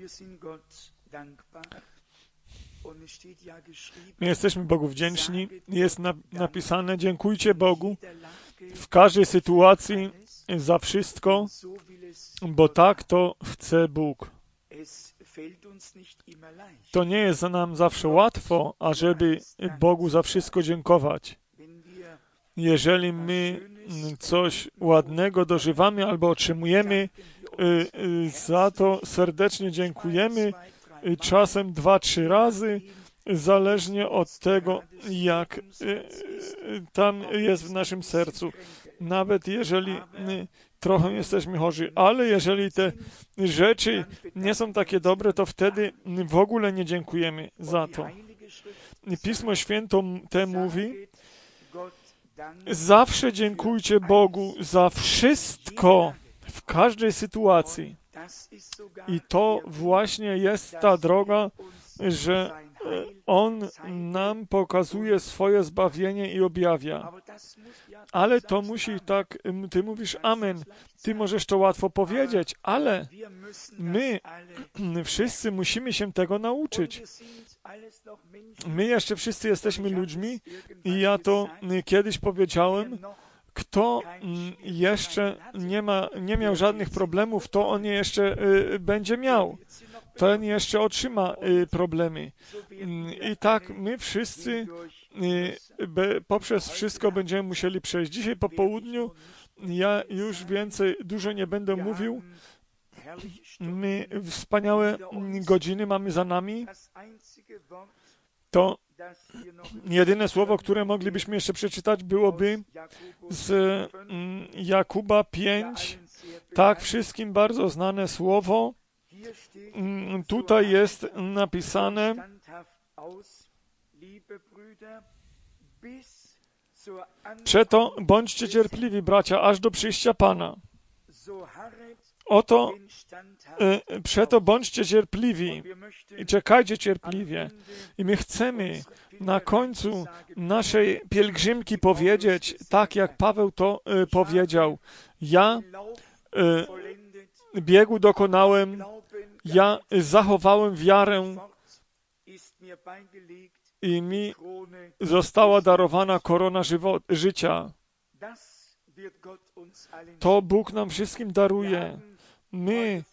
My jesteśmy Bogu wdzięczni. Jest napisane, dziękujcie Bogu w każdej sytuacji za wszystko, bo tak to chce Bóg. To nie jest nam zawsze łatwo, ażeby Bogu za wszystko dziękować. Jeżeli my coś ładnego dożywamy albo otrzymujemy, za to serdecznie dziękujemy, czasem 2-3 razy, zależnie od tego, jak tam jest w naszym sercu. Nawet jeżeli trochę jesteśmy chorzy, ale jeżeli te rzeczy nie są takie dobre, to wtedy w ogóle nie dziękujemy za to. Pismo Święte mówi, zawsze dziękujcie Bogu za wszystko w każdej sytuacji. I to właśnie jest ta droga, że On nam pokazuje swoje zbawienie i objawia. Ale to musi tak, ty mówisz amen, ty możesz to łatwo powiedzieć, ale my wszyscy musimy się tego nauczyć. My jeszcze wszyscy jesteśmy ludźmi i ja to kiedyś powiedziałem, kto jeszcze nie miał żadnych problemów, to on je jeszcze będzie miał. Ten jeszcze otrzyma problemy. I tak my wszyscy poprzez wszystko będziemy musieli przejść. Dzisiaj po południu ja już dużo nie będę mówił. My wspaniałe godziny mamy za nami. To jedyne słowo, które moglibyśmy jeszcze przeczytać, byłoby z Jakuba 5. Tak, wszystkim bardzo znane słowo. Tutaj jest napisane: przeto bądźcie cierpliwi, bracia, aż do przyjścia Pana. Oto przeto bądźcie cierpliwi i czekajcie cierpliwie. I my chcemy na końcu naszej pielgrzymki powiedzieć, tak jak Paweł to powiedział. Ja biegu dokonałem, ja zachowałem wiarę i mi została darowana korona życia. To Bóg nam wszystkim daruje. My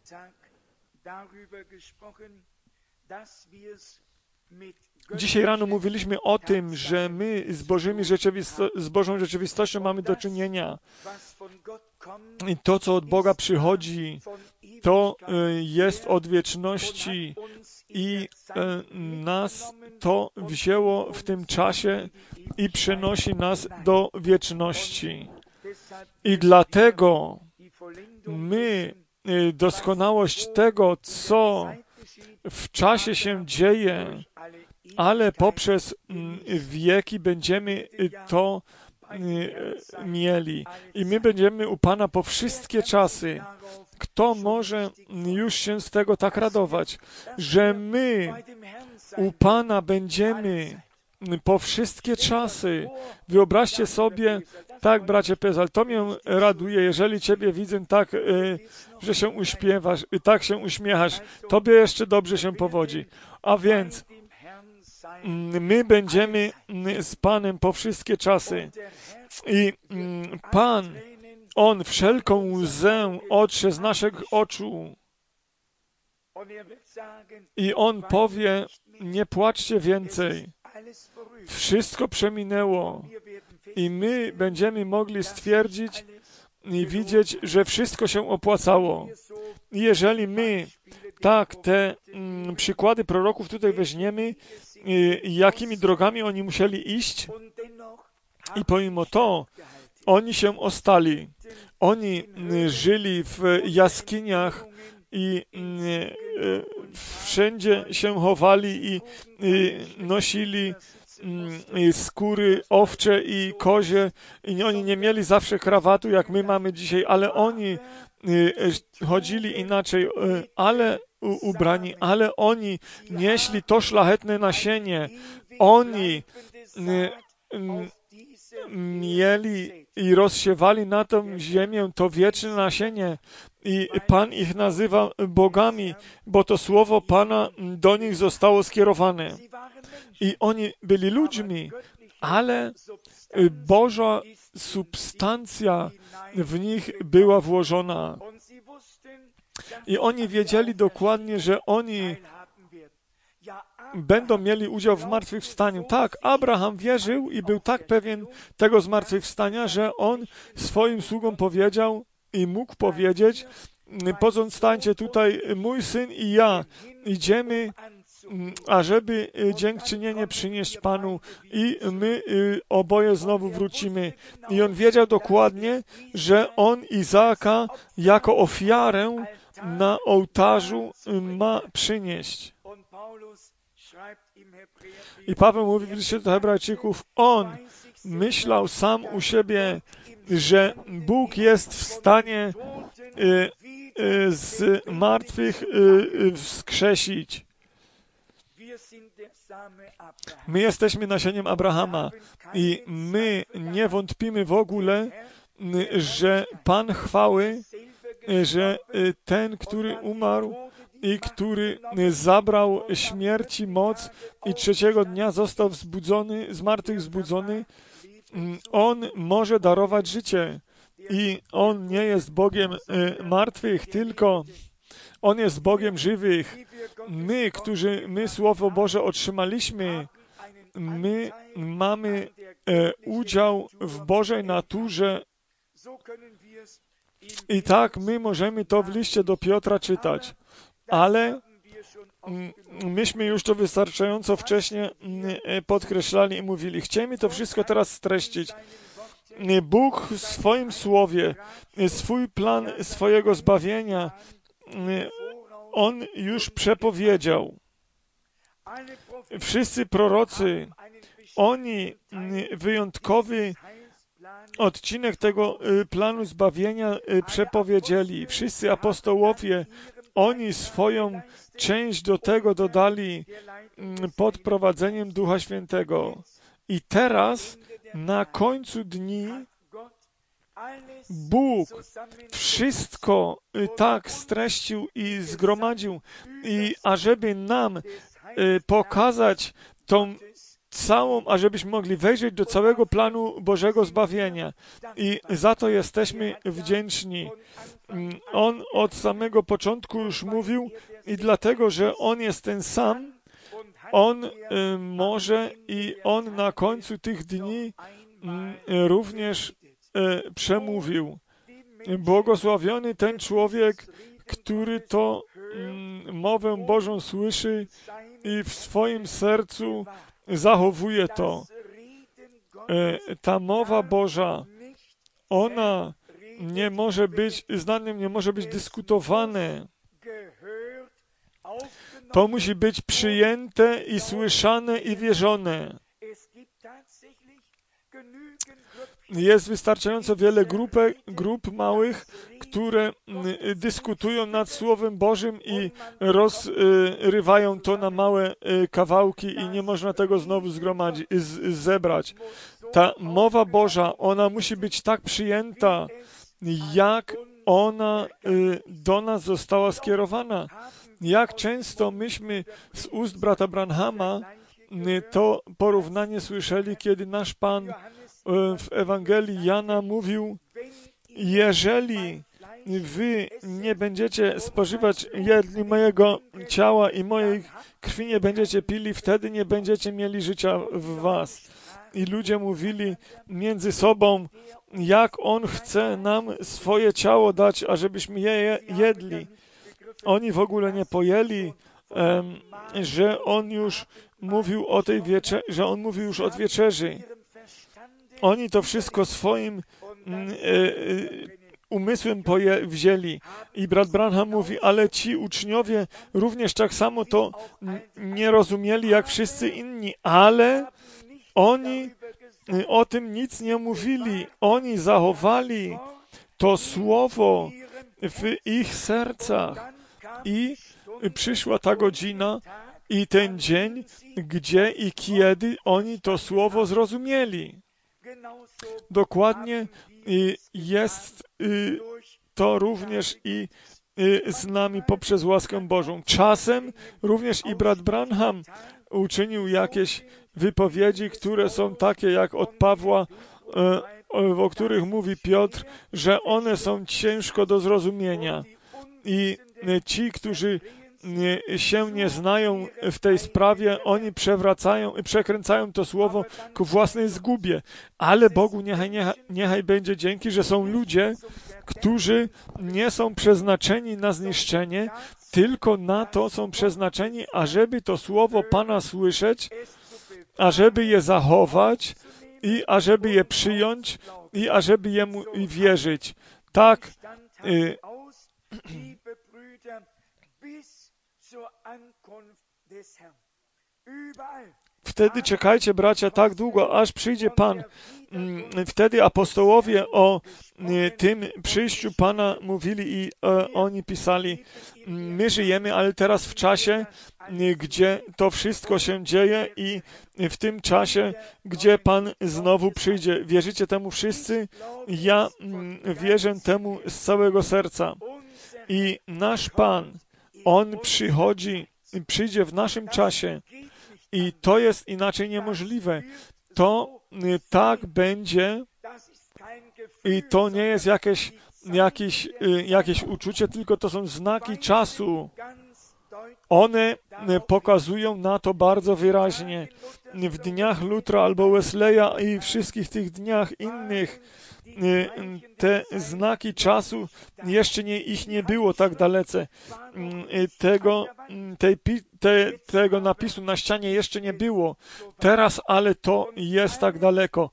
dzisiaj rano mówiliśmy o tym, że my z Bożą rzeczywistością mamy do czynienia. I to, co od Boga przychodzi, to jest od wieczności i nas to wzięło w tym czasie i przenosi nas do wieczności. I dlatego my doskonałość tego, co w czasie się dzieje, ale poprzez wieki będziemy to mieli. I my będziemy u Pana po wszystkie czasy. Kto może już się z tego tak radować, że my u Pana będziemy po wszystkie czasy. Wyobraźcie sobie, tak, bracie Pezal, to mnie raduje, jeżeli Ciebie widzę tak, że się uśpiewasz, tak się uśmiechasz, Tobie jeszcze dobrze się powodzi. A więc my będziemy z Panem po wszystkie czasy. I Pan, On wszelką łzę otrze z naszych oczu. I On powie, nie płaczcie więcej. Wszystko przeminęło. I my będziemy mogli stwierdzić i widzieć, że wszystko się opłacało. I jeżeli my tak te przykłady proroków tutaj weźmiemy, jakimi drogami oni musieli iść, i pomimo to oni się ostali. Oni żyli w jaskiniach i wszędzie się chowali i nosili skóry owcze i kozie i oni nie mieli zawsze krawatu, jak my mamy dzisiaj, ale oni chodzili inaczej, ale ubrani, ale oni nieśli to szlachetne nasienie. Oni mieli i rozsiewali na tą ziemię to wieczne nasienie i Pan ich nazywa bogami, bo to słowo Pana do nich zostało skierowane. I oni byli ludźmi, ale Boża substancja w nich była włożona. I oni wiedzieli dokładnie, że oni będą mieli udział w zmartwychwstaniu. Tak, Abraham wierzył i był tak pewien tego zmartwychwstania, że on swoim sługom powiedział i mógł powiedzieć: pozostańcie tutaj, mój syn i ja, idziemy, ażeby dziękczynienie przynieść Panu i my oboje znowu wrócimy. I on wiedział dokładnie, że on Izaaka jako ofiarę na ołtarzu ma przynieść. I Paweł mówi w liście do Hebrajczyków, on myślał sam u siebie, że Bóg jest w stanie z martwych wskrzesić. My jesteśmy nasieniem Abrahama i my nie wątpimy w ogóle, że Pan chwały, że ten, który umarł i który zabrał śmierci moc i trzeciego dnia został wzbudzony, z martwych wzbudzony, On może darować życie. I On nie jest Bogiem martwych, tylko On jest Bogiem żywych. My Słowo Boże otrzymaliśmy, my mamy udział w Bożej naturze i tak my możemy to w liście do Piotra czytać. Ale myśmy już to wystarczająco wcześnie podkreślali i mówili. Chcielibyśmy to wszystko teraz streścić. Bóg w swoim słowie, swój plan swojego zbawienia, On już przepowiedział. Wszyscy prorocy, oni wyjątkowy odcinek tego planu zbawienia przepowiedzieli. Wszyscy apostołowie, oni swoją część do tego dodali pod prowadzeniem Ducha Świętego. I teraz, na końcu dni, Bóg wszystko tak streścił i zgromadził, i ażeby nam pokazać tą całą, ażebyśmy mogli wejrzeć do całego planu Bożego zbawienia. I za to jesteśmy wdzięczni. On od samego początku już mówił i dlatego, że On jest ten sam, On może i On na końcu tych dni również przemówił. Błogosławiony ten człowiek, który to mowę Bożą słyszy i w swoim sercu zachowuje to. Ta mowa Boża, ona nie może być, zdaniem nie może być dyskutowane. To musi być przyjęte i słyszane i wierzone. Jest wystarczająco wiele grup małych, które dyskutują nad Słowem Bożym i rozrywają to na małe kawałki i nie można tego znowu zebrać. Ta mowa Boża, ona musi być tak przyjęta, jak ona do nas została skierowana. Jak często myśmy z ust brata Branhama to porównanie słyszeli, kiedy nasz Pan w Ewangelii Jana mówił: jeżeli wy nie będziecie spożywać jedli mojego ciała i mojej krwi nie będziecie pili, wtedy nie będziecie mieli życia w was. I ludzie mówili między sobą, jak On chce nam swoje ciało dać, ażebyśmy je jedli. Oni w ogóle nie pojęli, że On już mówił o tej że On mówił już o wieczerzy. Oni to wszystko swoim umysłem wzięli. I brat Branham mówi, ale ci uczniowie również tak samo to nie rozumieli jak wszyscy inni, ale oni o tym nic nie mówili. Oni zachowali to słowo w ich sercach. I przyszła ta godzina i ten dzień, gdzie i kiedy oni to słowo zrozumieli. Dokładnie jest to również i z nami poprzez łaskę Bożą. Czasem również i brat Branham uczynił jakieś wypowiedzi, które są takie jak od Pawła, o których mówi Piotr, że one są ciężko do zrozumienia. I ci, którzy się nie znają w tej sprawie, oni przekręcają to słowo ku własnej zgubie. Ale Bogu niechaj będzie dzięki, że są ludzie, którzy nie są przeznaczeni na zniszczenie, tylko na to są przeznaczeni, ażeby to słowo Pana słyszeć, ażeby je zachować i ażeby je przyjąć i ażeby jemu wierzyć. Tak, wtedy czekajcie, bracia, tak długo, aż przyjdzie Pan. Wtedy apostołowie o tym przyjściu Pana mówili i oni pisali, my żyjemy, ale teraz w czasie, gdzie to wszystko się dzieje i w tym czasie, gdzie Pan znowu przyjdzie. Wierzycie temu wszyscy? Ja wierzę temu z całego serca. I nasz Pan, On przyjdzie w naszym czasie i to jest inaczej niemożliwe. To tak będzie i to nie jest jakieś uczucie, tylko to są znaki czasu. One pokazują na to bardzo wyraźnie. W dniach Lutra albo Wesleya i wszystkich tych dniach innych te znaki czasu jeszcze ich nie było tak dalece. Tego napisu na ścianie jeszcze nie było. Teraz, ale to jest tak daleko.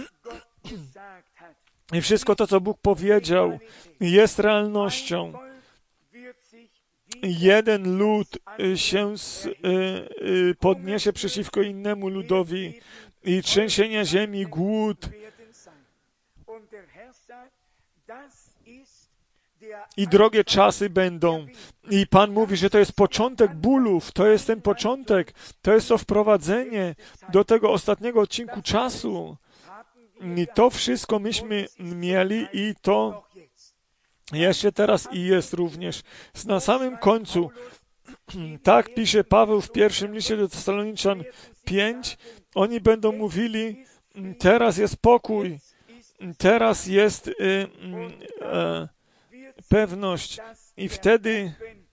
I wszystko to, co Bóg powiedział, jest realnością. Jeden lud się podniesie przeciwko innemu ludowi i trzęsienia ziemi, głód. I drogie czasy będą. I Pan mówi, że to jest początek bólów, to jest ten początek, to jest to wprowadzenie do tego ostatniego odcinku czasu. I to wszystko myśmy mieli i to jeszcze teraz i jest również. Na samym końcu, tak pisze Paweł w pierwszym liście do Tesaloniczan 5, oni będą mówili, teraz jest pokój, teraz jest pewność i wtedy,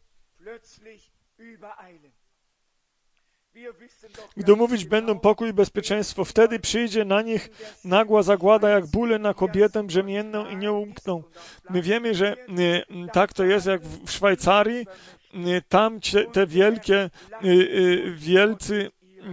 gdy mówić będą pokój i bezpieczeństwo, wtedy przyjdzie na nich nagła zagłada, jak bóle na kobietę brzemienną i nie umkną. My wiemy, że tak to jest jak w Szwajcarii, tam te wielcy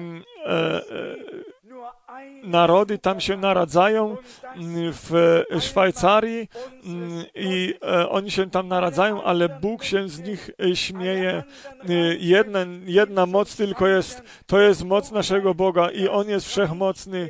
narody tam się naradzają w Szwajcarii i oni się tam naradzają, ale Bóg się z nich śmieje. Jedna moc tylko jest, to jest moc naszego Boga i On jest wszechmocny.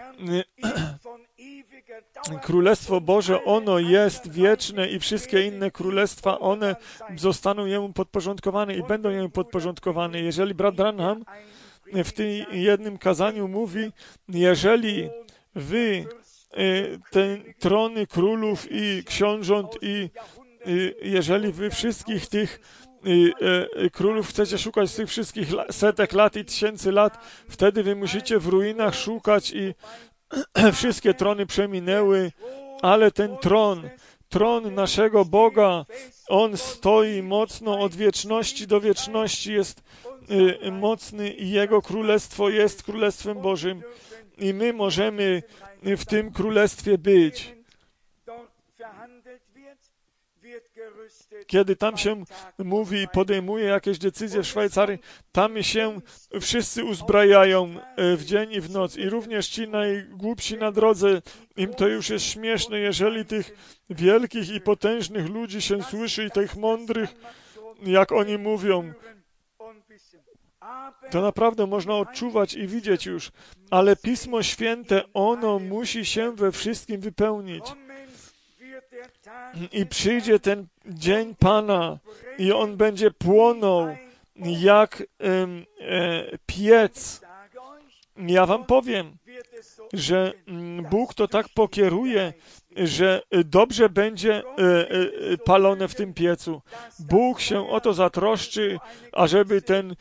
Królestwo Boże, ono jest wieczne i wszystkie inne królestwa, one zostaną Jemu podporządkowane i będą Jemu podporządkowane. Jeżeli brat Branham w tym jednym kazaniu mówi, jeżeli wy te trony królów i książąt i jeżeli wy wszystkich tych królów chcecie szukać z tych wszystkich setek lat i tysięcy lat, wtedy wy musicie w ruinach szukać i wszystkie trony przeminęły, ale ten tron naszego Boga, On stoi mocno od wieczności do wieczności, jest mocny i Jego Królestwo jest Królestwem Bożym i my możemy w tym Królestwie być. Kiedy tam się mówi i podejmuje jakieś decyzje w Szwajcarii, tam się wszyscy uzbrajają w dzień i w noc i również ci najgłupsi na drodze, im to już jest śmieszne, jeżeli tych wielkich i potężnych ludzi się słyszy i tych mądrych, jak oni mówią, to naprawdę można odczuwać i widzieć już, ale Pismo Święte, ono musi się we wszystkim wypełnić. I przyjdzie ten dzień Pana i on będzie płonął jak piec. Ja wam powiem, że Bóg to tak pokieruje, że dobrze będzie palone w tym piecu. Bóg się o to zatroszczy, ażeby ten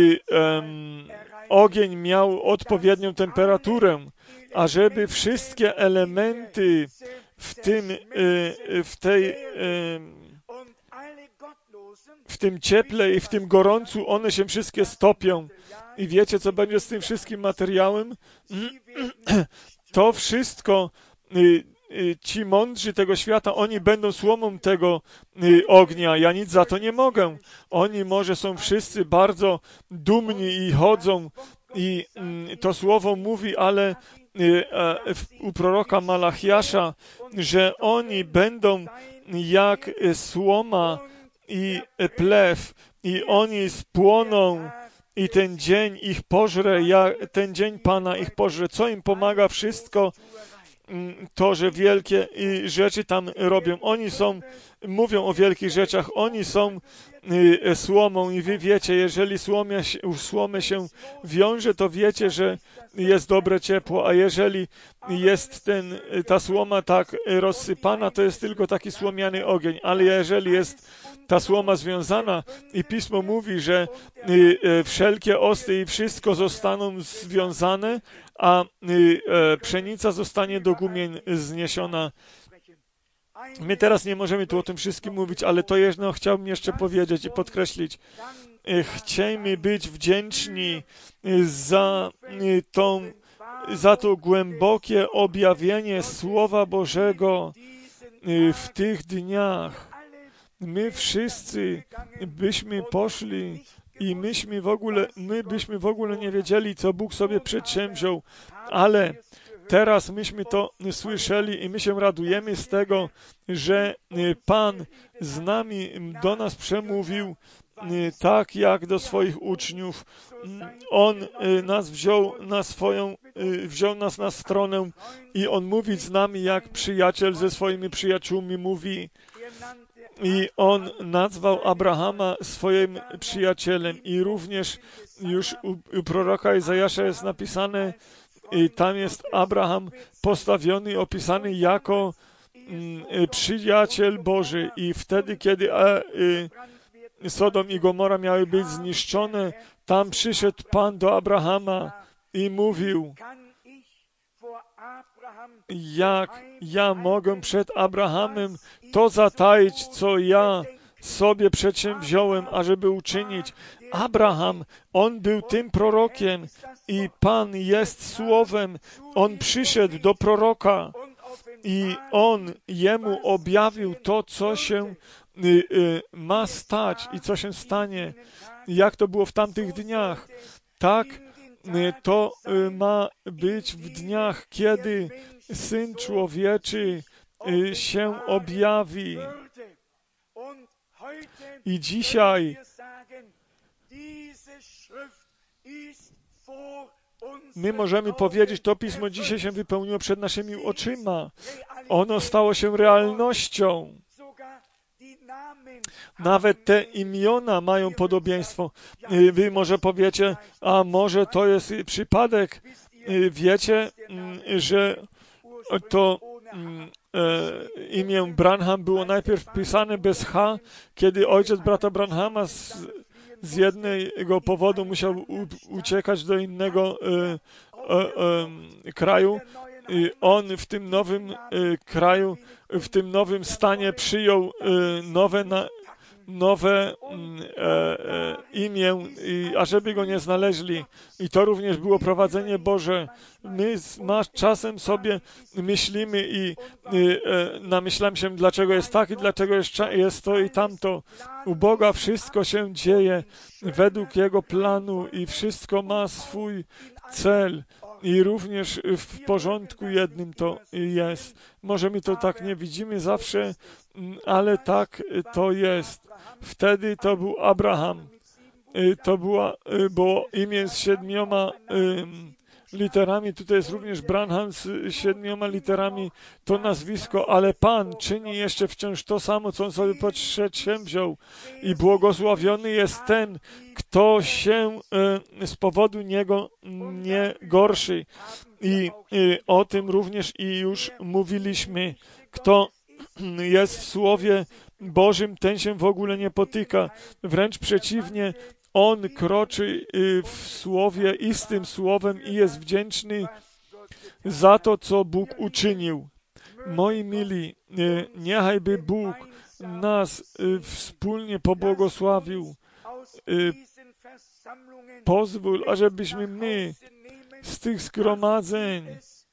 ogień miał odpowiednią temperaturę, ażeby wszystkie elementy w tym cieple i w tym gorącu, one się wszystkie stopią. I wiecie, co będzie z tym wszystkim materiałem? To wszystko, ci mądrzy tego świata, oni będą słomą tego ognia. Ja nic za to nie mogę. Oni może są wszyscy bardzo dumni i chodzą i to słowo mówi, ale u proroka Malachiasza, że oni będą jak słoma i plew i oni spłoną i ten dzień ich pożre, ten dzień Pana ich pożre. Co im pomaga? Wszystko to, że wielkie rzeczy tam robią. Oni mówią o wielkich rzeczach, oni są słomą i wy wiecie, jeżeli słomę się wiąże, to wiecie, że jest dobre ciepło, a jeżeli jest ta słoma tak rozsypana, to jest tylko taki słomiany ogień, ale jeżeli jest ta słoma związana i Pismo mówi, że wszelkie osty i wszystko zostaną związane, a pszenica zostanie do gumień zniesiona. My teraz nie możemy tu o tym wszystkim mówić, ale to jedno chciałbym jeszcze powiedzieć i podkreślić. Chciejmy być wdzięczni za to głębokie objawienie Słowa Bożego w tych dniach. My wszyscy byśmy poszli i my byśmy w ogóle nie wiedzieli, co Bóg sobie przedsięwziął, ale teraz myśmy to słyszeli i my się radujemy z tego, że Pan z nami, do nas przemówił tak jak do swoich uczniów. On nas wziął nas na stronę i On mówi z nami jak przyjaciel ze swoimi przyjaciółmi mówi. I On nazwał Abrahama swoim przyjacielem i również już u proroka Izajasza jest napisane, i tam jest Abraham postawiony i opisany jako przyjaciel Boży. I wtedy, kiedy Sodom i Gomora miały być zniszczone, tam przyszedł Pan do Abrahama i mówił, jak ja mogę przed Abrahamem to zataić, co ja sobie przedsięwziąłem, ażeby uczynić. Abraham, on był tym prorokiem i Pan jest Słowem. On przyszedł do proroka i on jemu objawił to, co się ma stać i co się stanie, jak to było w tamtych dniach. Tak to ma być w dniach, kiedy Syn Człowieczy się objawi. I dzisiaj my możemy powiedzieć, to Pismo dzisiaj się wypełniło przed naszymi oczyma. Ono stało się realnością. Nawet te imiona mają podobieństwo. Wy może powiecie, a może to jest przypadek. Wiecie, że to imię Branham było najpierw wpisane bez H, kiedy ojciec brata Branhama z jednego powodu musiał uciekać do innego kraju. On w tym nowym kraju, w tym nowym stanie przyjął nowe imię, ażeby go nie znaleźli. I to również było prowadzenie Boże. My czasem sobie myślimy i namyślam się, dlaczego jest tak i dlaczego jest to i tamto. U Boga wszystko się dzieje według Jego planu i wszystko ma swój cel. I również w porządku jednym to jest. Może my to tak nie widzimy zawsze, ale tak to jest. Wtedy to był Abraham. To było imię z 7 literami, tutaj jest również Branham z 7 literami, to nazwisko, ale Pan czyni jeszcze wciąż to samo, co On sobie przedsięwziął i błogosławiony jest ten, kto się z powodu Niego nie gorszy. I o tym również i już mówiliśmy, kto jest w Słowie Bożym, ten się w ogóle nie potyka. Wręcz przeciwnie, on kroczy w Słowie istym Słowem i jest wdzięczny za to, co Bóg uczynił. Moi mili, niechajby Bóg nas wspólnie pobłogosławił. Pozwól, ażebyśmy my z tych zgromadzeń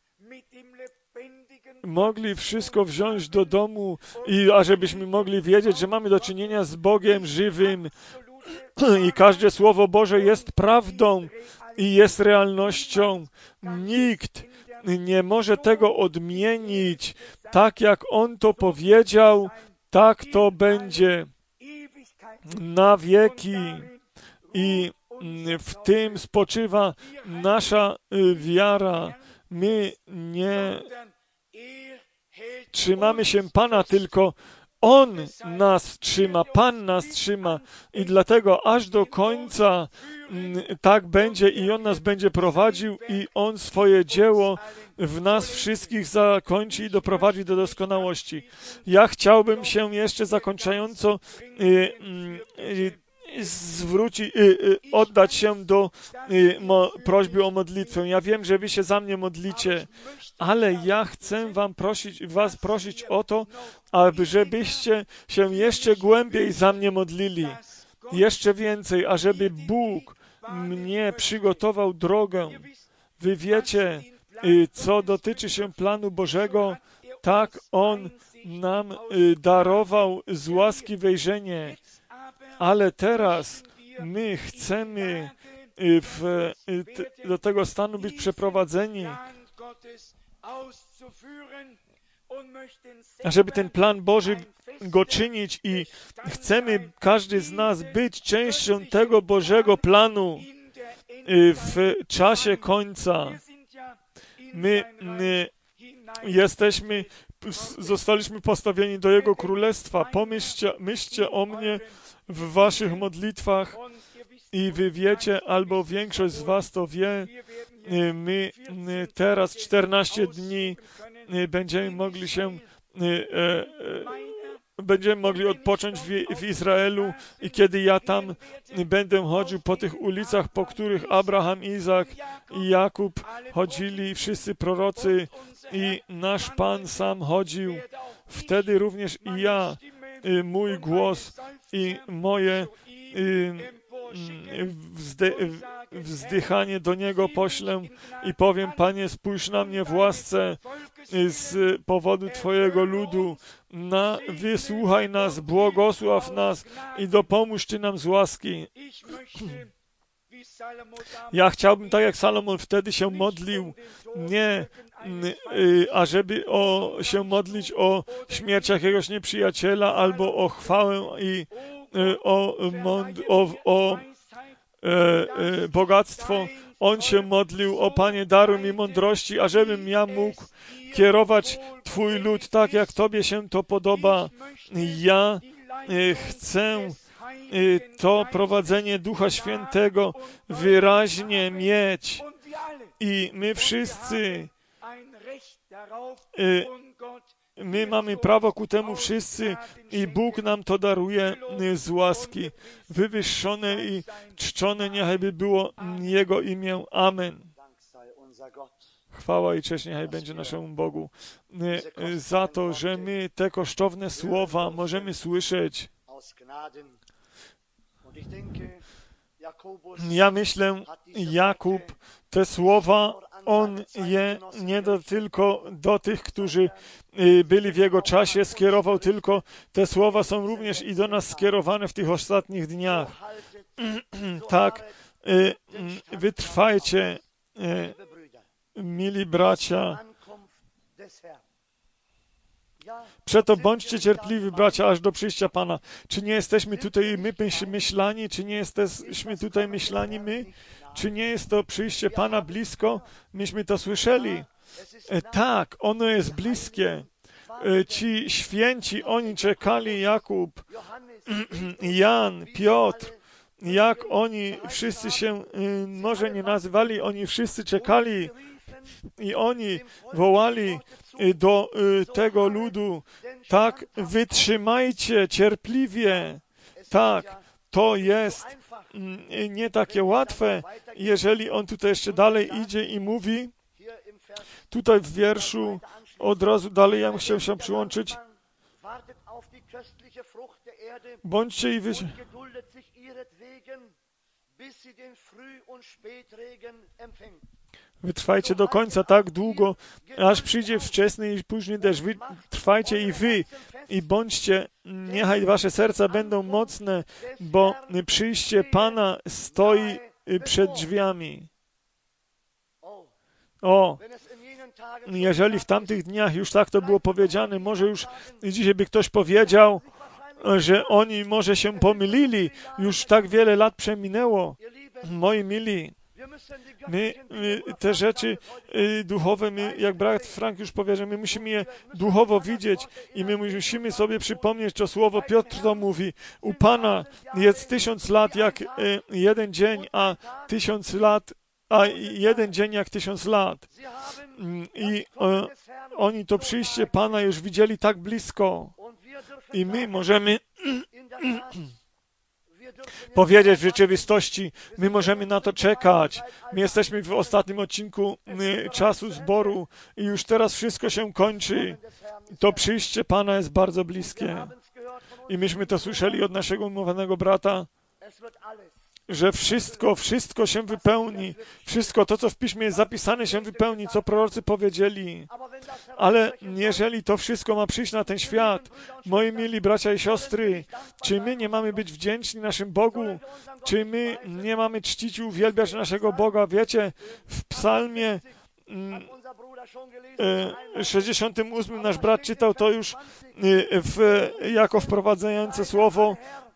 mogli wszystko wziąć do domu i ażebyśmy mogli wiedzieć, że mamy do czynienia z Bogiem żywym i każde Słowo Boże jest prawdą i jest realnością. Nikt nie może tego odmienić. Tak jak On to powiedział, tak to będzie na wieki. I w tym spoczywa nasza wiara. My nie trzymamy się Pana, tylko On nas trzyma, Pan nas trzyma i dlatego aż do końca tak będzie i On nas będzie prowadził i On swoje dzieło w nas wszystkich zakończy i doprowadzi do doskonałości. Ja chciałbym się jeszcze zakończająco oddać się do prośby o modlitwę. Ja wiem, że wy się za mnie modlicie, ale ja chcę was prosić o to, żebyście się jeszcze głębiej za mnie modlili. Jeszcze więcej, ażeby Bóg mnie przygotował drogę. Wy wiecie, co dotyczy się planu Bożego, tak On nam darował z łaski wejrzenie. Ale teraz my chcemy do tego stanu być przeprowadzeni, ażeby ten plan Boży go czynić i chcemy każdy z nas być częścią tego Bożego planu w czasie końca. My zostaliśmy postawieni do Jego Królestwa. Myślcie o mnie w waszych modlitwach i wy wiecie, albo większość z was to wie, my teraz 14 dni będziemy mogli odpocząć w Izraelu i kiedy ja tam będę chodził po tych ulicach, po których Abraham, Izak i Jakub chodzili, wszyscy prorocy i nasz Pan sam chodził, wtedy również i ja, mój głos i moje wzdychanie do Niego poślę i powiem: Panie, spójrz na mnie w łasce z powodu Twojego ludu, wysłuchaj nas, błogosław nas i dopomóż Ty nam z łaski. Ja chciałbym, tak jak Salomon wtedy się modlił, nie ażeby się modlić o śmierć jakiegoś nieprzyjaciela albo o chwałę i o bogactwo. On się modlił: o Panie, daruj mi mądrości, ażebym ja mógł kierować Twój lud tak, jak Tobie się to podoba. Ja chcę to prowadzenie Ducha Świętego wyraźnie mieć i my wszyscy my mamy prawo ku temu wszyscy i Bóg nam to daruje z łaski. Wywyższone i czczone niechaj było Jego imię. Amen. Chwała i cześć niechaj będzie naszemu Bogu za to, że my te kosztowne słowa możemy słyszeć. Ja myślę, Jakub te słowa, on je nie tylko do tych, którzy byli w jego czasie, skierował, tylko te słowa są również i do nas skierowane w tych ostatnich dniach. Tak, wytrwajcie, mili bracia, Przeto bądźcie cierpliwi, bracia, aż do przyjścia Pana. Czy nie jesteśmy tutaj my myślani? Czy nie jesteśmy tutaj myślani my? Czy nie jest to przyjście Pana blisko? Myśmy to słyszeli. Tak, ono jest bliskie. Ci święci, oni czekali, Jakub, Jan, Piotr, jak oni wszyscy się może nie nazywali, oni wszyscy czekali i oni wołali do tego ludu, tak, wytrzymajcie cierpliwie, tak, to jest nie takie łatwe, jeżeli on tutaj jeszcze dalej idzie i mówi, tutaj w wierszu, od razu dalej, ja bym chciał się przyłączyć, bądźcie i wy... Wytrwajcie do końca tak długo, aż przyjdzie wczesny i późny deszcz. Wytrwajcie i wy, i bądźcie, niechaj wasze serca będą mocne, bo przyjście Pana stoi przed drzwiami. O, jeżeli w tamtych dniach już tak to było powiedziane, może już dzisiaj by ktoś powiedział, że oni może się pomylili, już tak wiele lat przeminęło. Moi mili, my te rzeczy duchowe, jak brat Frank już powiedział, my musimy je duchowo widzieć i my musimy sobie przypomnieć to słowo, Piotr to mówi, u Pana jest 1000 lat jak jeden dzień, a 1000 lat, a jeden dzień jak 1000 lat. I oni to przyjście Pana już widzieli tak blisko i my możemy powiedzieć w rzeczywistości, my możemy na to czekać. My jesteśmy w ostatnim odcinku czasu zboru i już teraz wszystko się kończy. To przyjście Pana jest bardzo bliskie. I myśmy to słyszeli od naszego umowanego brata, że wszystko się wypełni. Wszystko to, co w Piśmie jest zapisane, się wypełni, co prorocy powiedzieli. Ale jeżeli to wszystko ma przyjść na ten świat, moi mili bracia i siostry, czy my nie mamy być wdzięczni naszym Bogu? Czy my nie mamy czcić i uwielbiać naszego Boga? Wiecie, w psalmie 68 nasz brat czytał to już jako wprowadzające słowo.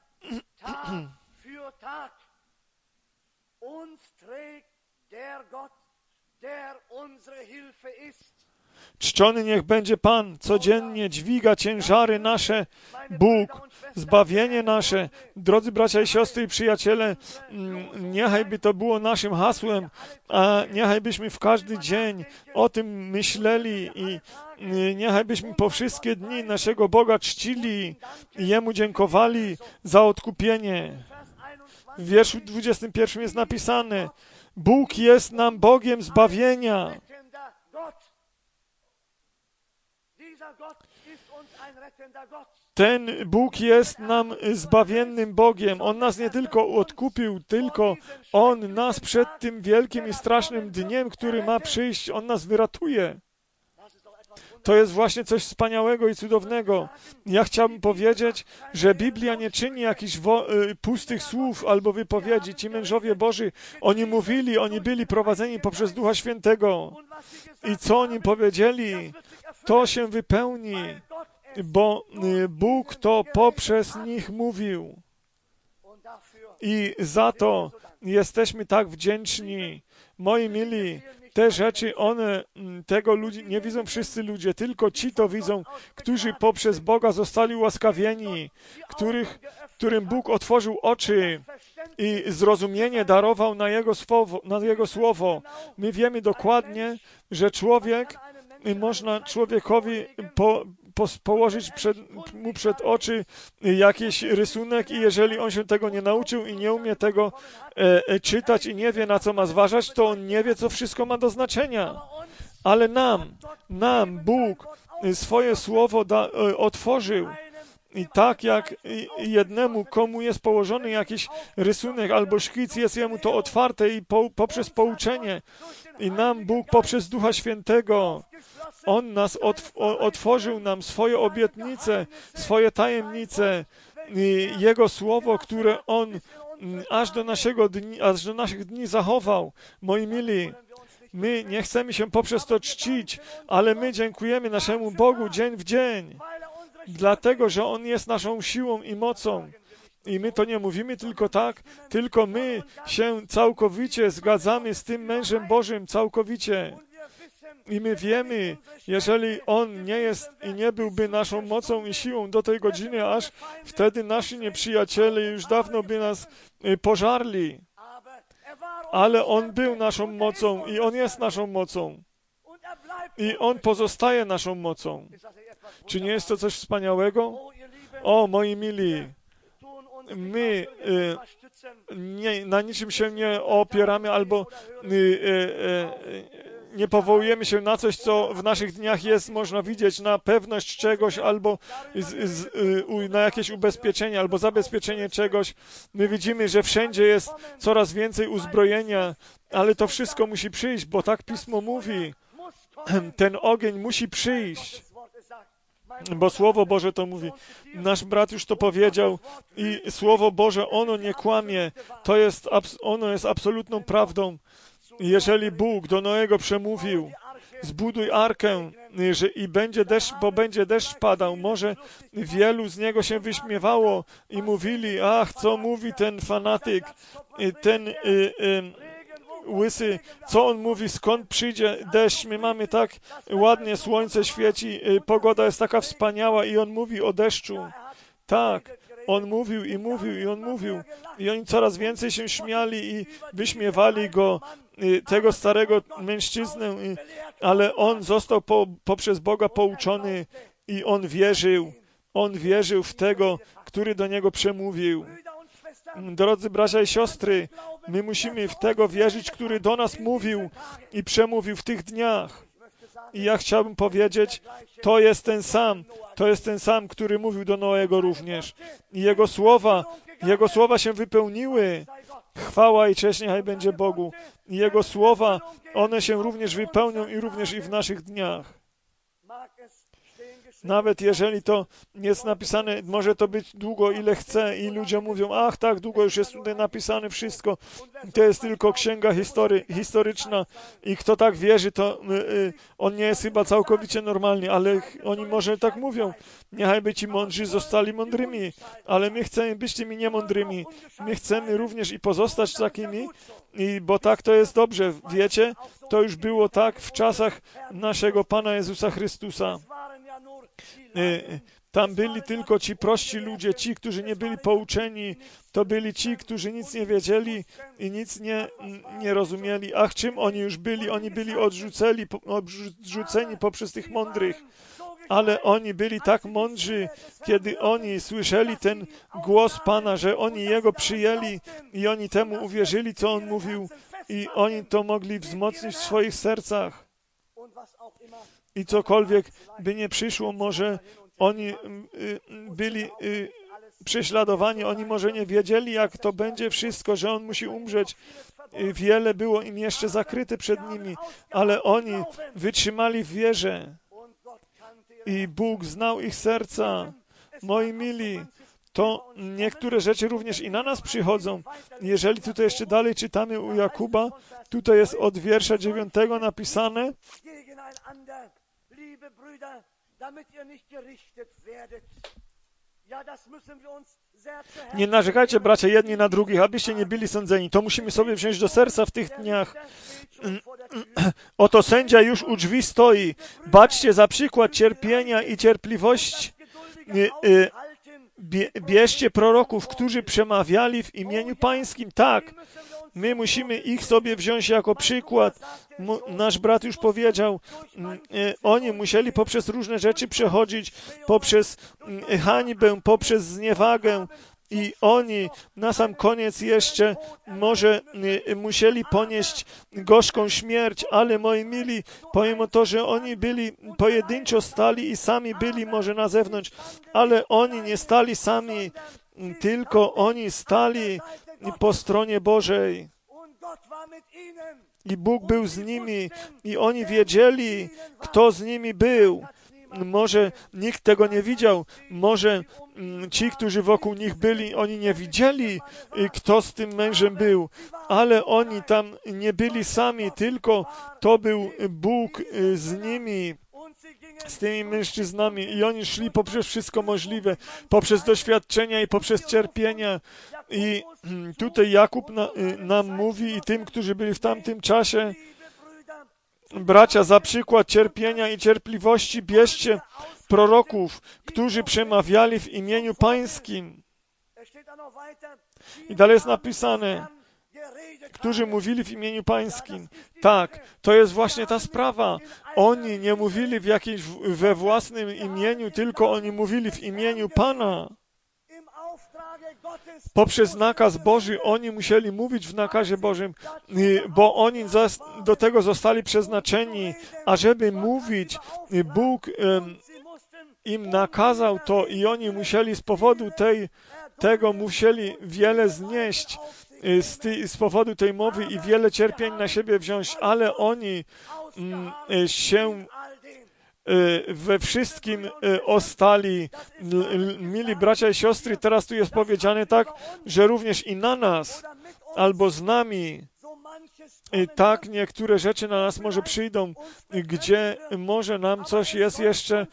Czczony niech będzie Pan, codziennie dźwiga ciężary nasze, Bóg, zbawienie nasze. Drodzy bracia i siostry i przyjaciele, niechaj by to było naszym hasłem, a niechaj byśmy w każdy dzień o tym myśleli i niechaj byśmy po wszystkie dni naszego Boga czcili i Jemu dziękowali za odkupienie. W wierszu 21 jest napisane, Bóg jest nam Bogiem zbawienia. Ten Bóg jest nam zbawiennym Bogiem. On nas nie tylko odkupił, tylko On nas przed tym wielkim i strasznym dniem, który ma przyjść, On nas wyratuje. To jest właśnie coś wspaniałego i cudownego. Ja chciałbym powiedzieć, że Biblia nie czyni jakichś pustych słów albo wypowiedzi. Ci mężowie Boży, oni mówili, oni byli prowadzeni poprzez Ducha Świętego. I co oni powiedzieli, to się wypełni, bo Bóg to poprzez nich mówił. I za to jesteśmy tak wdzięczni. Moi mili, te rzeczy, tego ludzi nie widzą wszyscy ludzie, tylko ci to widzą, którzy poprzez Boga zostali ułaskawieni, którym Bóg otworzył oczy i zrozumienie darował na Jego Słowo. My wiemy dokładnie, że można człowiekowi położyć mu przed oczy jakiś rysunek i jeżeli on się tego nie nauczył i nie umie tego czytać i nie wie, na co ma zważać, to on nie wie, co wszystko ma do znaczenia. Ale nam Bóg swoje słowo otworzył. I tak jak jednemu, komu jest położony jakiś rysunek albo szkic, jest jemu to otwarte i poprzez pouczenie. I nam Bóg poprzez Ducha Świętego, On nas otworzył nam swoje obietnice, swoje tajemnice, Jego Słowo, które On aż do naszych dni zachował. Moi mili, my nie chcemy się poprzez to czcić, ale my dziękujemy naszemu Bogu dzień w dzień, dlatego, że On jest naszą siłą i mocą. I my to nie mówimy tylko tak, tylko my się całkowicie zgadzamy z tym mężem Bożym, całkowicie. I my wiemy, jeżeli On nie jest i nie byłby naszą mocą i siłą do tej godziny, aż wtedy nasi nieprzyjaciele już dawno by nas pożarli. Ale On był naszą mocą i On jest naszą mocą. I On pozostaje naszą mocą. Czy nie jest to coś wspaniałego? O, moi mili, my na niczym się nie opieramy albo nie powołujemy się na coś, co w naszych dniach jest, można widzieć, na pewność czegoś albo na jakieś ubezpieczenie albo zabezpieczenie czegoś. My widzimy, że wszędzie jest coraz więcej uzbrojenia, ale to wszystko musi przyjść, bo tak Pismo mówi. Ten ogień musi przyjść, bo Słowo Boże to mówi. Nasz brat już to powiedział i Słowo Boże, ono nie kłamie. Ono jest absolutną prawdą. Jeżeli Bóg do Noego przemówił, zbuduj arkę i będzie deszcz, bo będzie deszcz padał. Może wielu z niego się wyśmiewało i mówili, ach, co mówi ten fanatyk, ten łysy, co on mówi, skąd przyjdzie deszcz, my mamy tak ładnie, słońce świeci, pogoda jest taka wspaniała i on mówi o deszczu. Tak, on mówił i mówił i on mówił i oni coraz więcej się śmiali i wyśmiewali go, tego starego mężczyznę, ale on został poprzez Boga pouczony i on wierzył w tego, który do niego przemówił. Drodzy bracia i siostry, my musimy w tego wierzyć, który do nas mówił i przemówił w tych dniach. I ja chciałbym powiedzieć, to jest ten sam, który mówił do Noego również. I Jego słowa się wypełniły. Chwała i cześć niechaj będzie Bogu. I Jego słowa, one się również wypełnią i również i w naszych dniach. Nawet jeżeli to jest napisane, może to być długo, ile chce i ludzie mówią, ach tak, długo już jest tutaj napisane wszystko, to jest tylko księga historyczna i kto tak wierzy, to on nie jest chyba całkowicie normalny, ale oni może tak mówią, niechaj by ci mądrzy zostali mądrymi, ale my chcemy być tymi niemądrymi, my chcemy również i pozostać takimi, bo tak to jest dobrze, wiecie, to już było tak w czasach naszego Pana Jezusa Chrystusa. Tam byli tylko ci prości ludzie, ci, którzy nie byli pouczeni, to byli ci, którzy nic nie wiedzieli i nic nie rozumieli. Ach, czym oni już byli? Oni byli odrzuceni poprzez tych mądrych, ale oni byli tak mądrzy, kiedy oni słyszeli ten głos Pana, że oni Jego przyjęli i oni temu uwierzyli, co On mówił i oni to mogli wzmocnić w swoich sercach. I cokolwiek by nie przyszło, może oni byli prześladowani, oni może nie wiedzieli, jak to będzie wszystko, że On musi umrzeć. Wiele było im jeszcze zakryte przed nimi, ale oni wytrzymali w wierze i Bóg znał ich serca. Moi mili, to niektóre rzeczy również i na nas przychodzą. Jeżeli tutaj jeszcze dalej czytamy u Jakuba, tutaj jest od wiersza 9 napisane, nie narzekajcie, bracia, jedni na drugich, abyście nie byli sądzeni. To musimy sobie wziąć do serca w tych dniach. Oto sędzia już u drzwi stoi. Baczcie za przykład cierpienia i cierpliwości. Bierzcie proroków, którzy przemawiali w imieniu Pańskim. Tak, my musimy ich sobie wziąć jako przykład. Nasz brat już powiedział, oni musieli poprzez różne rzeczy przechodzić, poprzez hańbę, poprzez zniewagę i oni na sam koniec jeszcze może musieli ponieść gorzką śmierć, ale moi mili, pomimo to, że oni byli pojedynczo stali i sami byli może na zewnątrz, ale oni nie stali sami, tylko oni stali po stronie Bożej. I Bóg był z nimi i oni wiedzieli, kto z nimi był. Może nikt tego nie widział, może ci, którzy wokół nich byli, oni nie widzieli, kto z tym mężem był, ale oni tam nie byli sami, tylko to był Bóg z nimi. z tymi mężczyznami i oni szli poprzez wszystko możliwe, poprzez doświadczenia i poprzez cierpienia. I tutaj Jakub nam mówi i tym, którzy byli w tamtym czasie: bracia, za przykład cierpienia i cierpliwości bierzcie proroków, którzy przemawiali w imieniu Pańskim. I dalej jest napisane, którzy mówili w imieniu Pańskim. Tak, to jest właśnie ta sprawa. Oni nie mówili we własnym imieniu, tylko oni mówili w imieniu Pana. Poprzez nakaz Boży oni musieli mówić w nakazie Bożym, bo oni do tego zostali przeznaczeni, ażeby mówić. Bóg im nakazał to i oni musieli z powodu tego musieli wiele znieść z powodu tej mowy i wiele cierpień na siebie wziąć, ale oni się we wszystkim ostali. Mili bracia i siostry, teraz tu jest powiedziane tak, że również i na nas, albo z nami, tak niektóre rzeczy na nas może przyjdą, gdzie może nam coś jest jeszcze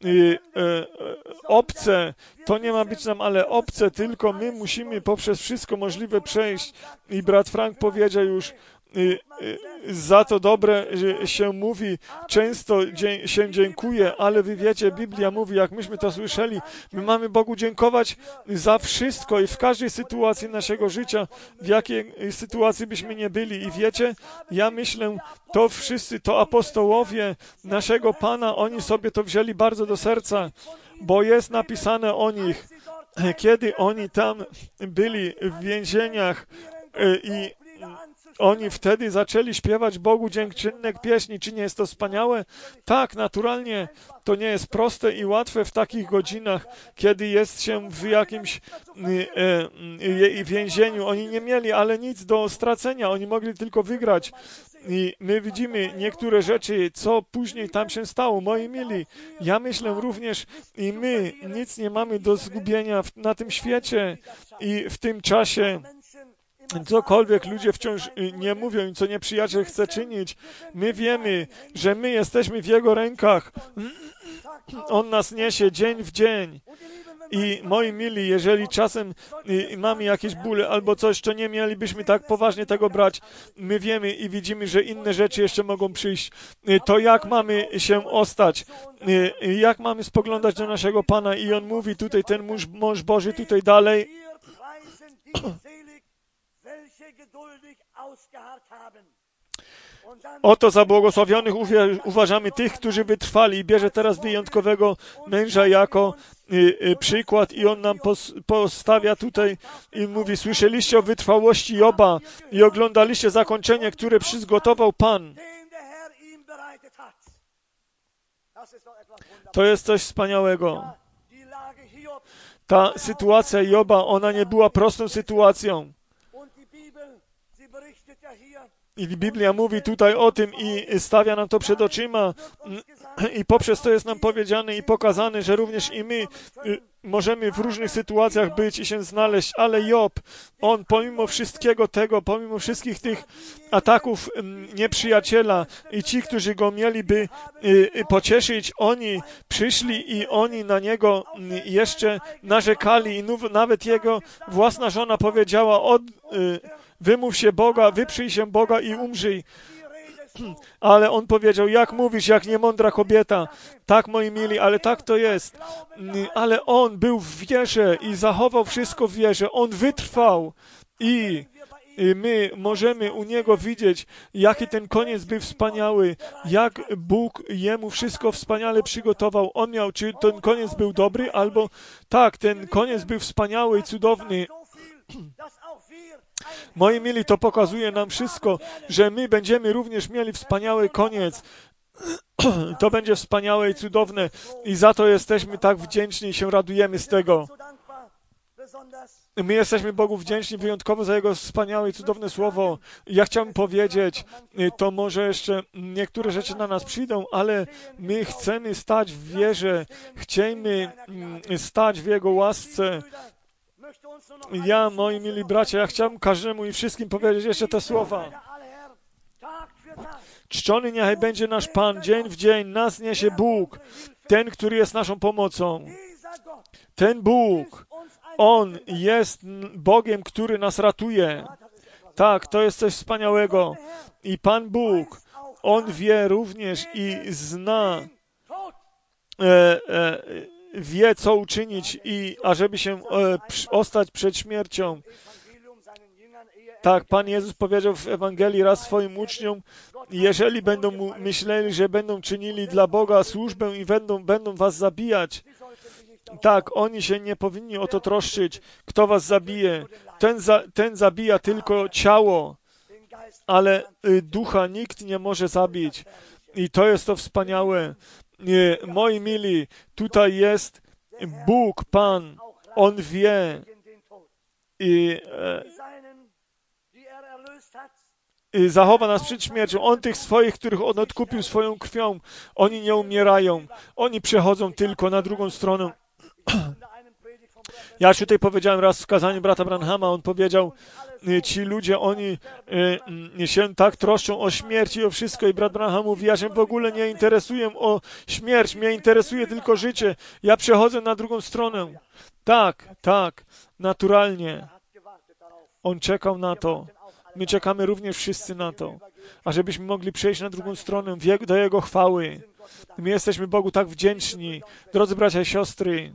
obce. To nie ma być nam ale obce, tylko my musimy poprzez wszystko możliwe przejść. I brat Frank powiedział już, za to dobre się mówi, często się dziękuję, ale wy wiecie, Biblia mówi, jak myśmy to słyszeli, my mamy Bogu dziękować za wszystko i w każdej sytuacji naszego życia, w jakiej sytuacji byśmy nie byli. I wiecie, ja myślę, to wszyscy, to apostołowie naszego Pana, oni sobie to wzięli bardzo do serca, bo jest napisane o nich, kiedy oni tam byli w więzieniach i oni wtedy zaczęli śpiewać Bogu dziękczynne pieśni. Czy nie jest to wspaniałe? Tak, naturalnie. To nie jest proste i łatwe w takich godzinach, kiedy jest się w jakimś więzieniu. Oni nie mieli ale nic do stracenia. Oni mogli tylko wygrać. I my widzimy niektóre rzeczy, co później tam się stało. Moi mili, ja myślę również i my nic nie mamy do zgubienia na tym świecie i w tym czasie. Cokolwiek ludzie wciąż nie mówią i co nieprzyjaciel chce czynić, my wiemy, że my jesteśmy w Jego rękach. On nas niesie dzień w dzień. I moi mili, jeżeli czasem mamy jakieś bóle albo coś, to nie mielibyśmy tak poważnie tego brać. My wiemy i widzimy, że inne rzeczy jeszcze mogą przyjść. To jak mamy się ostać? Jak mamy spoglądać do naszego Pana? I On mówi tutaj, ten mąż Boży tutaj dalej. Oto za błogosławionych uważamy tych, którzy wytrwali. I bierze teraz wyjątkowego męża jako przykład i on nam postawia tutaj i mówi: słyszeliście o wytrwałości Joba i oglądaliście zakończenie, które przygotował Pan. To jest coś wspaniałego. Ta sytuacja Joba, ona nie była prostą sytuacją. I Biblia mówi tutaj o tym i stawia nam to przed oczyma i poprzez to jest nam powiedziane i pokazane, że również i my możemy w różnych sytuacjach być i się znaleźć, ale Job, on pomimo wszystkiego tego, pomimo wszystkich tych ataków nieprzyjaciela i ci, którzy go mieliby pocieszyć, oni przyszli i oni na niego jeszcze narzekali i nawet jego własna żona powiedziała: wymów się Boga, wyprzyj się Boga i umrzyj. Ale on powiedział: jak mówisz, jak niemądra kobieta. Tak, moi mili, ale tak to jest. Ale on był w wierze i zachował wszystko w wierze. On wytrwał i my możemy u niego widzieć, jaki ten koniec był wspaniały, jak Bóg jemu wszystko wspaniale przygotował. On miał, czy ten koniec był dobry, albo tak, ten koniec był wspaniały i cudowny. Moi mili, to pokazuje nam wszystko, że my będziemy również mieli wspaniały koniec. To będzie wspaniałe i cudowne i za to jesteśmy tak wdzięczni i się radujemy z tego. My jesteśmy Bogu wdzięczni wyjątkowo za Jego wspaniałe i cudowne słowo. Ja chciałbym powiedzieć, to może jeszcze niektóre rzeczy na nas przyjdą, ale my chcemy stać w wierze, chcemy stać w Jego łasce. Ja, moi mili bracia, ja chciałbym każdemu i wszystkim powiedzieć jeszcze te słowa. Czczony niechaj będzie nasz Pan, dzień w dzień nas niesie Bóg, ten, który jest naszą pomocą. Ten Bóg, On jest Bogiem, który nas ratuje. Tak, to jest coś wspaniałego. I Pan Bóg, On wie również i zna, wie, co uczynić, ażeby się ostać przed śmiercią. Tak, Pan Jezus powiedział w Ewangelii raz swoim uczniom, jeżeli będą myśleli, że będą czynili dla Boga służbę i będą was zabijać, tak, oni się nie powinni o to troszczyć, kto was zabije. Ten zabija tylko ciało, ale ducha nikt nie może zabić. I to jest to wspaniałe. Moi mili, tutaj jest Bóg, Pan, On wie i zachowa nas przed śmiercią. On tych swoich, których On odkupił swoją krwią, oni nie umierają. Oni przechodzą tylko na drugą stronę. Ja już tutaj powiedziałem raz w kazaniu brata Branhama, on powiedział, ci ludzie, oni się tak troszczą o śmierć i o wszystko i brat Branham mówi, ja się w ogóle nie interesuję o śmierć, mnie interesuje tylko życie. Ja przechodzę na drugą stronę. Tak, naturalnie. On czekał na to. My czekamy również wszyscy na to, ażebyśmy mogli przejść na drugą stronę do Jego chwały. My jesteśmy Bogu tak wdzięczni. Drodzy bracia i siostry,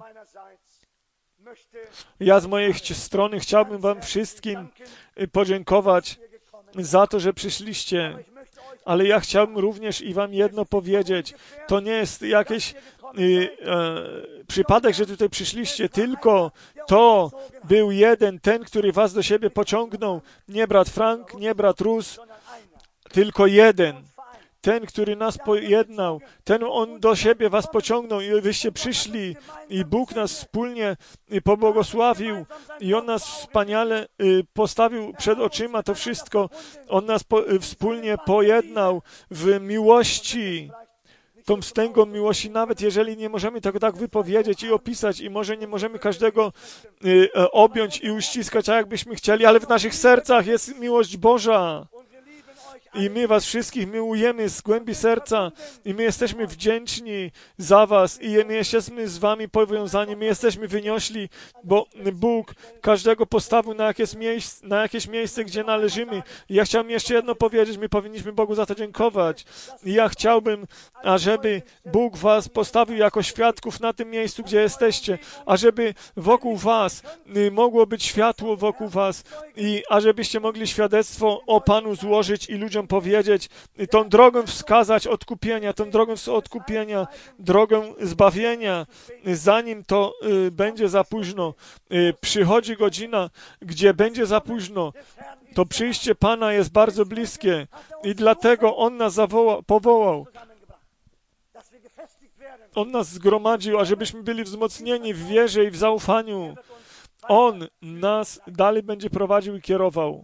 ja z mojej strony chciałbym wam wszystkim podziękować za to, że przyszliście, ale ja chciałbym również i wam jedno powiedzieć. To nie jest jakiś przypadek, że tutaj przyszliście, tylko to był jeden, ten, który was do siebie pociągnął. Nie brat Frank, nie brat Rus, tylko jeden. Ten, który nas pojednał, ten On do siebie was pociągnął i wyście przyszli i Bóg nas wspólnie pobłogosławił i On nas wspaniale postawił przed oczyma to wszystko. On nas wspólnie pojednał w miłości, tą wstęgą miłości, nawet jeżeli nie możemy tego tak wypowiedzieć i opisać i może nie możemy każdego objąć i uściskać, jak byśmy chcieli, ale w naszych sercach jest miłość Boża. I my was wszystkich miłujemy z głębi serca i my jesteśmy wdzięczni za was i my jesteśmy z wami powiązani, my jesteśmy wyniośli, bo Bóg każdego postawił na jakieś miejsce, gdzie należymy. I ja chciałbym jeszcze jedno powiedzieć, my powinniśmy Bogu za to dziękować. I ja chciałbym, ażeby Bóg was postawił jako świadków na tym miejscu, gdzie jesteście, ażeby wokół was mogło być światło wokół was i ażebyście mogli świadectwo o Panu złożyć i ludziom powiedzieć, tą drogę wskazać odkupienia, drogę zbawienia, zanim to będzie za późno. Przychodzi godzina, gdzie będzie za późno. To przyjście Pana jest bardzo bliskie i dlatego On nas powołał. On nas zgromadził, ażebyśmy byli wzmocnieni w wierze i w zaufaniu. On nas dalej będzie prowadził i kierował.